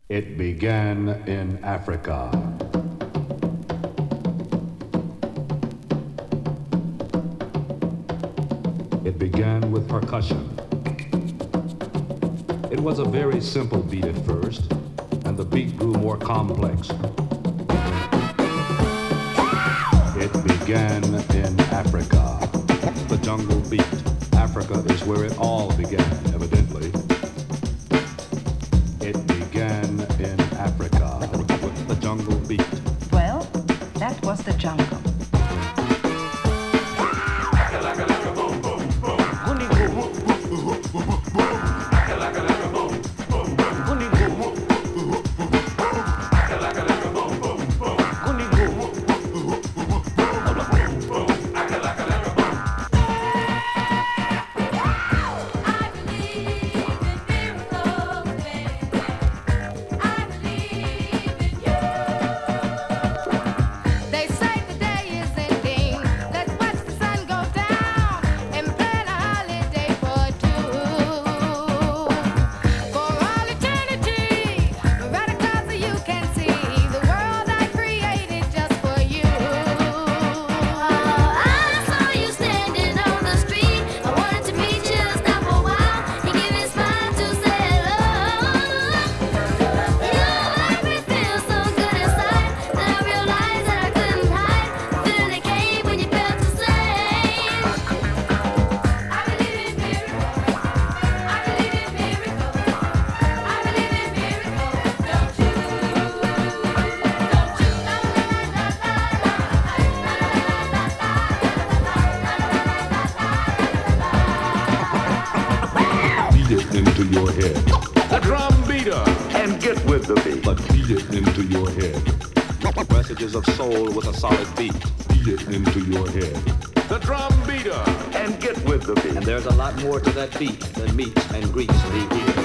It began in Africa. It began with percussion. It was a very simple beat at first, and the beat grew more complex. It began in Africa. The jungle beat. Africa is where it all began, evidently. It began in Africa with the jungle beat. Well, that was the jungle. Into your head. The drum beater and get with the beat. But beat it into your head. Messages of soul with a solid beat. Beat it into your head. The drum beater and get with the beat. And there's a lot more to that beat than meets and greets the ear.